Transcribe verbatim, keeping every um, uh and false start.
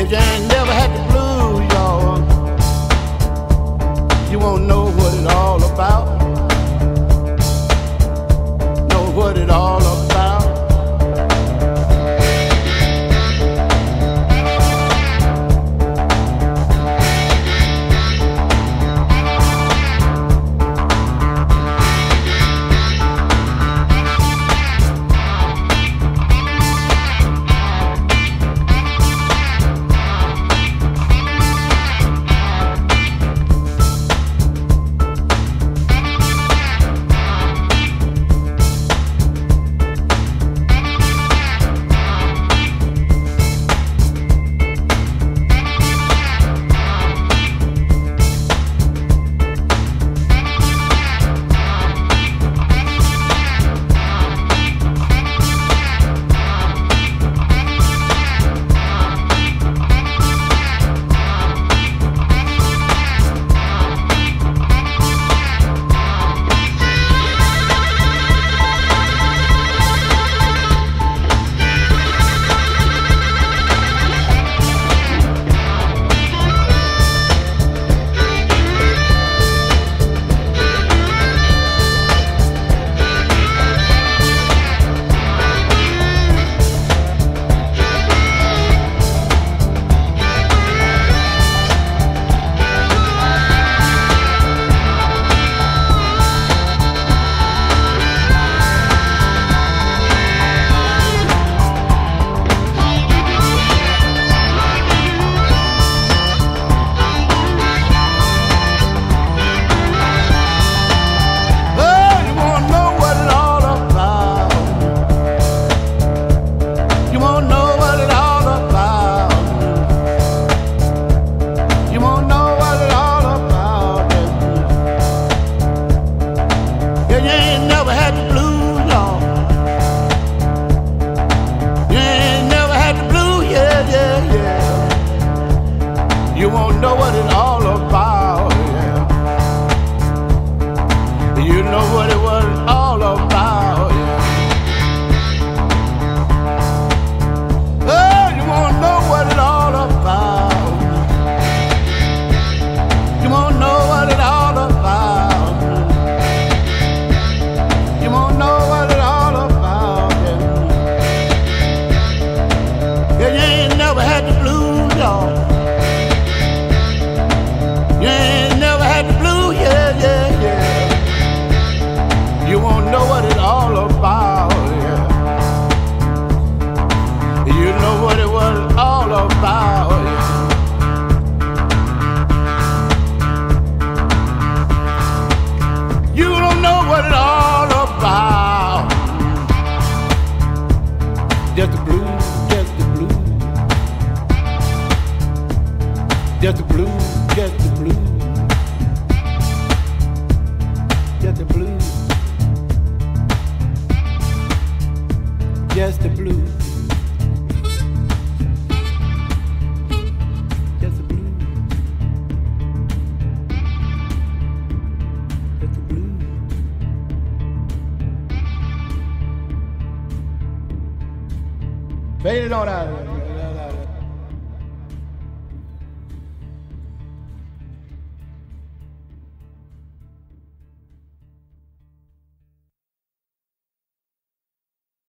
If you ain't never had the blues, y'all, you won't know what it's all about. Know what it's all about. You won't know what it's all about, yeah. You know what it was all about, yeah. Oh, you won't know what it's all about. You won't know what it's all about. You won't know what it's all about, yeah. Yeah, you ain't never had the blues, y'all. You won't know what it's all about, yeah. You know what it was all about, yeah. You don't know what it's all about. Just the blues, just the blues. Just the blues, just the blues. Just the blues. Just the blues. Just the blues. Just the blues. Fade it on out of here.